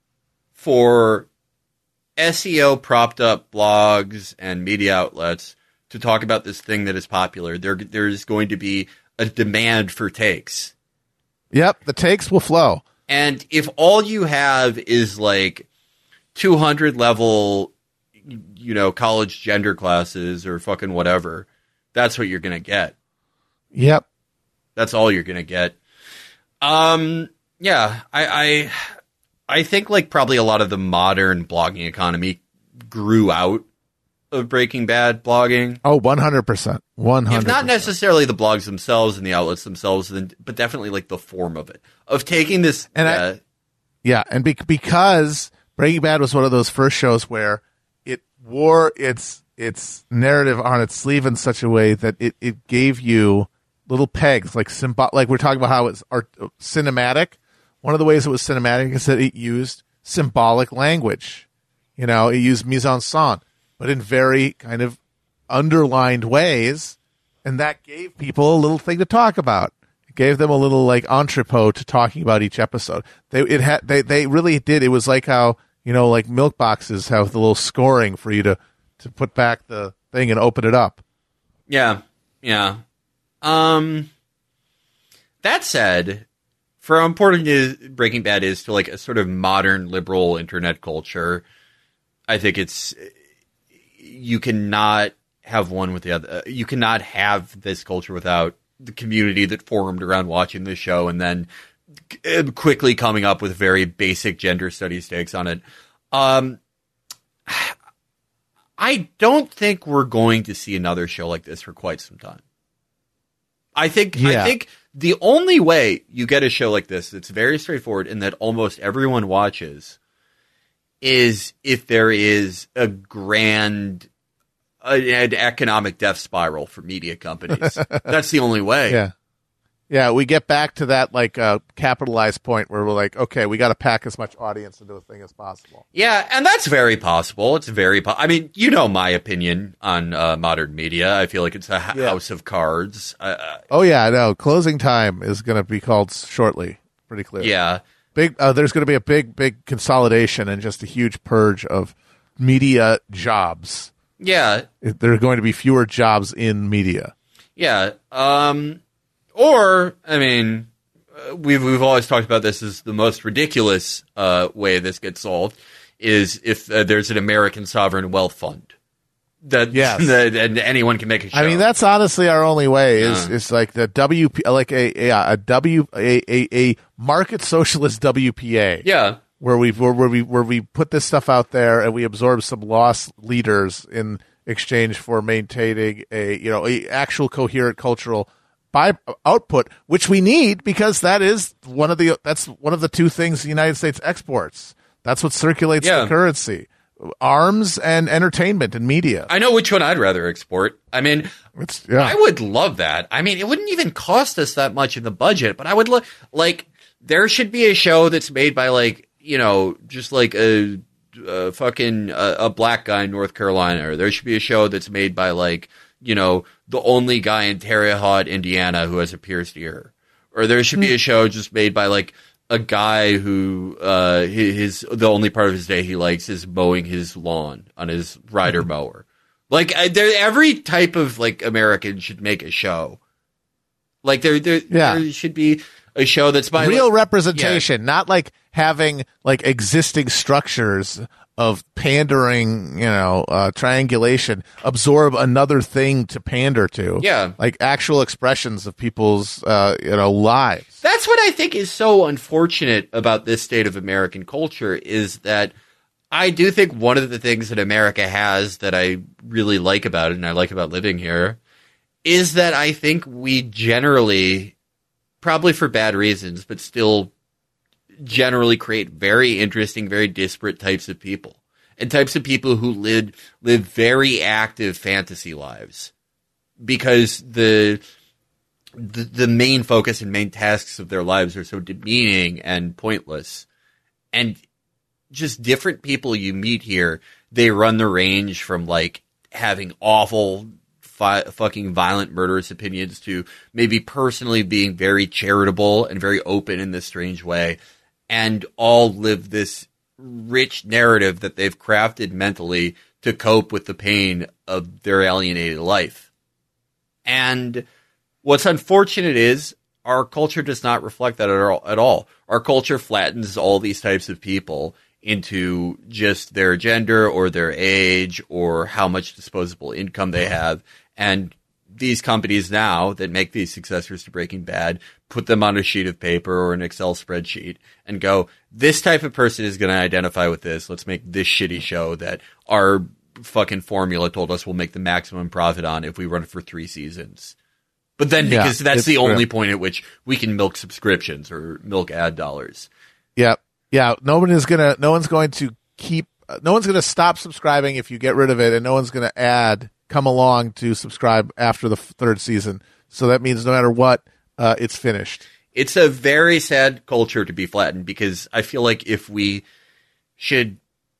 for S E O propped up blogs and media outlets to talk about this thing that is popular, there, there is going to be a demand for takes. Yep. The takes will flow. And if all you have is like two hundred level, you know, college gender classes or fucking whatever, that's what you're going to get. Yep. That's all you're going to get. Um, yeah, I, I, I think like probably a lot of the modern blogging economy grew out of Breaking Bad blogging. Oh, one hundred percent. one hundred percent. If not necessarily the blogs themselves and the outlets themselves, but definitely like the form of it, of taking this. And uh, I, yeah, and be, because Breaking Bad was one of those first shows where it wore its its narrative on its sleeve in such a way that it, it gave you little pegs, like symbol, like we're talking about how it's art, cinematic. One of the ways it was cinematic is that it used symbolic language. You know, it used mise en scène, but in very kind of underlined ways, and that gave people a little thing to talk about. It gave them a little like entrepot to talking about each episode. They it had they they really did. It was like how, you know, like milk boxes have the little scoring for you to to put back the thing and open it up. Yeah, yeah. Um, that said, for how important is Breaking Bad is to like a sort of modern liberal internet culture, I think it's, you cannot have one with the other. You cannot have this culture without the community that formed around watching this show and then quickly coming up with very basic gender studies takes on it. Um, I don't think we're going to see another show like this for quite some time. I think yeah. I think the only way you get a show like this that's very straightforward and that almost everyone watches is if there is a grand uh, an economic death spiral for media companies. That's the only way. Yeah. Yeah, we get back to that like uh, capitalized point where we're like, okay, we got to pack as much audience into a thing as possible. Yeah, and that's very possible. It's very po- I mean, you know my opinion on uh, modern media. I feel like it's a ha- Yeah. house of cards. Uh, Oh yeah, no, closing time is going to be called shortly. Pretty clear. yeah. Big. Uh, there's going to be a big, big consolidation and just a huge purge of media jobs. Yeah. There are going to be fewer jobs in media. Yeah. Um, or, I mean, uh, we've we've always talked about this as the most ridiculous uh, way this gets solved is if uh, there's an American sovereign wealth fund that, Yes. that and anyone can make a show. I mean, that's honestly our only way. Is Yeah. it's like the W P, like a a, a W a, a a market socialist W P A. yeah. Where we where, where we where we put this stuff out there and we absorb some lost leaders in exchange for maintaining a you know a actual coherent cultural by output, which we need because that is one of the that's one of the two things the United States exports. That's what circulates Yeah. the currency: arms and entertainment and media. I know which one I'd rather export. I mean, It's yeah. I would love that. I mean, it wouldn't even cost us that much in the budget, but I would lo- like there should be a show that's made by like, you know, just like a, a fucking uh, a black guy in North Carolina, or there should be a show that's made by like, you know, the only guy in Terre Haute, Indiana who has a pierced ear, or there should be a show just made by like a guy who uh his, his the only part of his day he likes is mowing his lawn on his rider mower. Like I, there, every type of like American should make a show. Like there, there, Yeah. there should be a show that's by real like, representation, not like having like existing structures of pandering, you know, uh, triangulation, absorb another thing to pander to. Yeah. Like actual expressions of people's, uh, you know, lives. That's what I think is so unfortunate about this state of American culture is that I do think one of the things that America has that I really like about it and I like about living here is that I think we generally, probably for bad reasons, but still generally create very interesting, very disparate types of people and types of people who live, live very active fantasy lives because the, the, the main focus and main tasks of their lives are so demeaning and pointless. And just different people you meet here, they run the range from like having awful fi- fucking violent murderous opinions to maybe personally being very charitable and very open in this strange way, and all live this rich narrative that they've crafted mentally to cope with the pain of their alienated life. And what's unfortunate is our culture does not reflect that at all, at all. Our culture flattens all these types of people into just their gender or their age or how much disposable income they have. And these companies now that make these successors to Breaking Bad put them on a sheet of paper or an Excel spreadsheet and go, this type of person is going to identify with this. Let's make this shitty show that our fucking formula told us we'll make the maximum profit on if we run it for three seasons. But then Yeah, because that's it's the true. only point at which we can milk subscriptions or milk ad dollars. Yeah. Yeah. No one is going to, no one's going to keep, uh, no one's going to stop subscribing if you get rid of it, and no one's going to add, come along to subscribe after the f- third season. So that means no matter what, uh, it's finished. It's a very sad culture to be flattened because I feel like if we should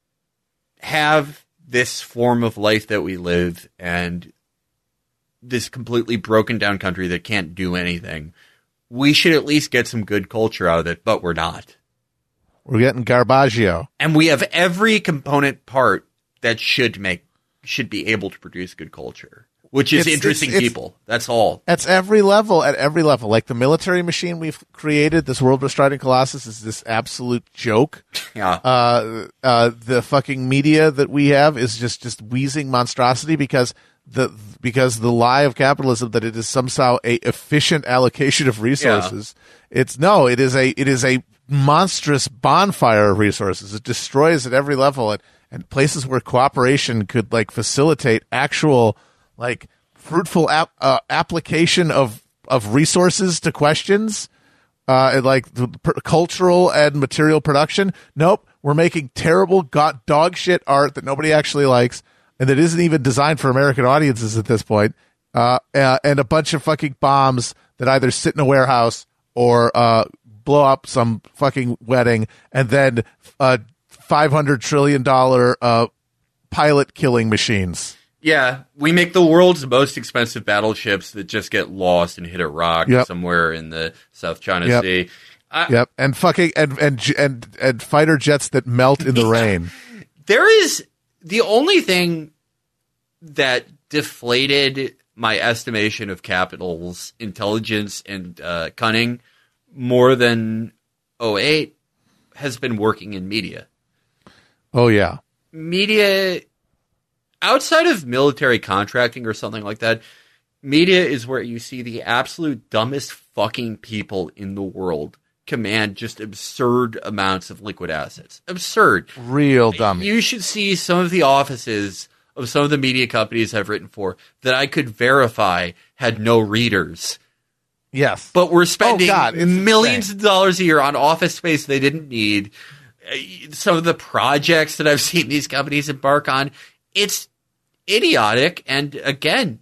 have this form of life that we live and this completely broken down country that can't do anything, we should at least get some good culture out of it, but we're not. We're getting Garbaggio. And we have every component part that should make, should be able to produce good culture, which is It's- interesting it's- it's- people. That's all. At every level, at every level. Like the military machine we've created, this world bestriding Colossus is this absolute joke. Yeah. Uh, uh, the fucking media that we have is just, just wheezing monstrosity because the, because the lie of capitalism that it is somehow a efficient allocation of resources. It's no, it is a, it is a monstrous bonfire of resources. It destroys at every level and, and places where cooperation could like facilitate actual, like fruitful ap- uh, application of, of resources to questions, uh, and like the per- cultural and material production. Nope. We're making terrible got dog shit art that nobody actually likes and that isn't even designed for American audiences at this point. Uh, uh, and a bunch of fucking bombs that either sit in a warehouse or uh, blow up some fucking wedding and then uh, five hundred trillion dollars uh, pilot killing machines. Yeah, we make the world's most expensive battleships that just get lost and hit a rock Yep. somewhere in the South China Yep. Sea. I, Yep, and fucking and and and and fighter jets that melt in the rain. There is the only thing that deflated my estimation of capital's intelligence and uh, cunning more than oh eight has been working in media. Oh yeah, Media, outside of military contracting or something like that, media is where you see the absolute dumbest fucking people in the world command just absurd amounts of liquid assets. Absurd. real dumb. You should see some of the offices of some of the media companies I've written for that I could verify had no readers. Yes, But we're spending Oh, God, it's millions insane. of dollars a year on office space they didn't need. Uh, Some of the projects that I've seen these companies embark on, it's idiotic. And again,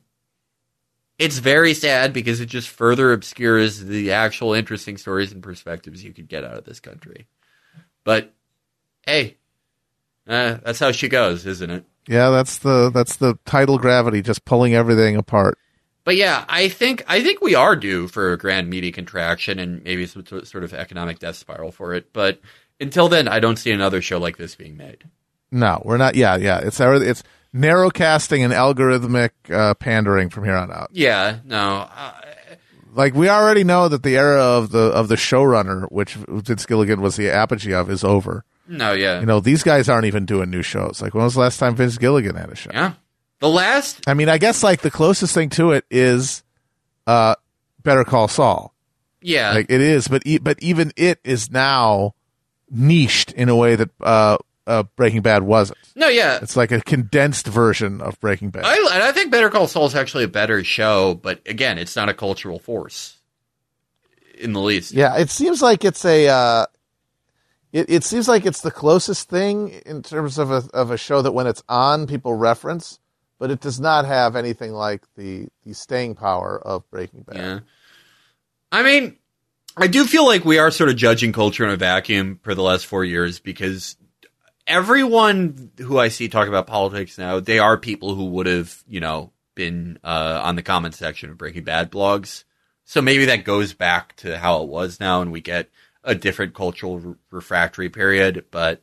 it's very sad because it just further obscures the actual interesting stories and perspectives you could get out of this country. But hey, uh, that's how she goes, isn't it? yeah, that's the that's the tidal gravity just pulling everything apart. But yeah, I think I think we are due for a grand media contraction and maybe some sort of economic death spiral for it. But until then, I don't see another show like this being made. No, we're not. Yeah, yeah, it's it's narrow casting and algorithmic uh, pandering from here on out. Yeah, no. Uh, Like we already know that the era of the of the showrunner, which Vince Gilligan was the apogee of, is over. no, yeah. You know, these guys aren't even doing new shows. Like, when was the last time Vince Gilligan had a show? Yeah. The last, I mean, I guess like the closest thing to it is uh, Better Call Saul. yeah. Like it is, but e- but even it is now niched in a way that uh, uh, Breaking Bad wasn't. no, yeah. It's like a condensed version of Breaking Bad. I, and I think Better Call Saul is actually a better show, but again, it's not a cultural force in the least. Yeah, it seems like it's a. Uh, it it seems like it's the closest thing in terms of a of a show that when it's on, people reference, but it does not have anything like the the staying power of Breaking Bad. Yeah. I mean, I do feel like we are sort of judging culture in a vacuum for the last four years because everyone who I see talk about politics now, they are people who would have, you know, been uh, on the comment section of Breaking Bad blogs. So maybe that goes back to how it was now and we get a different cultural re- refractory period, but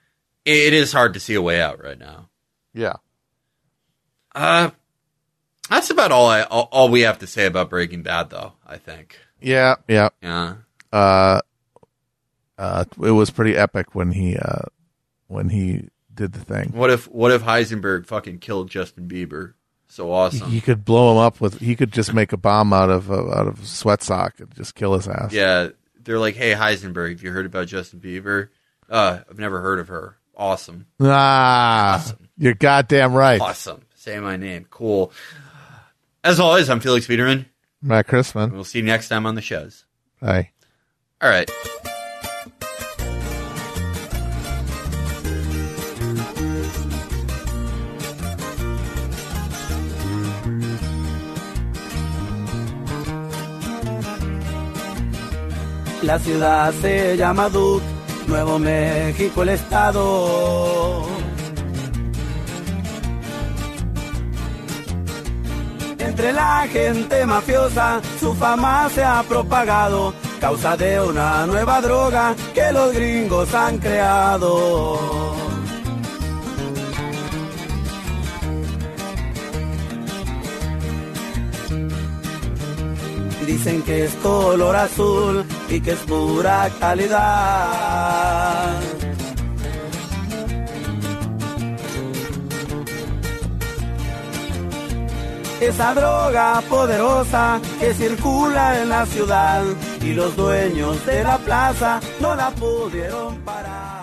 it is hard to see a way out right now. Yeah. Uh, that's about all I all, all we have to say about Breaking Bad, though, I think. Yeah. Yeah. Yeah. Uh, uh, it was pretty epic when he uh, when he did the thing. What if what if Heisenberg fucking killed Justin Bieber? So awesome. He could blow him up with. He could just make a bomb out of uh, out of a sweat sock and just kill his ass. Yeah, they're like, hey, Heisenberg, have you heard about Justin Bieber? Uh, I've never heard of her. Awesome. Ah, Awesome. You're goddamn right. Awesome. Say my name. Cool. As always, I'm Felix Biederman. Matt Chrisman. We'll see you next time on the shows. Hi. All right. La ciudad se llama Duke, Nuevo México el estado. Entre la gente mafiosa su fama se ha propagado, causa de una nueva droga que los gringos han creado. Dicen que es color azul y que es pura calidad. Esa droga poderosa que circula en la ciudad y los dueños de la plaza no la pudieron parar.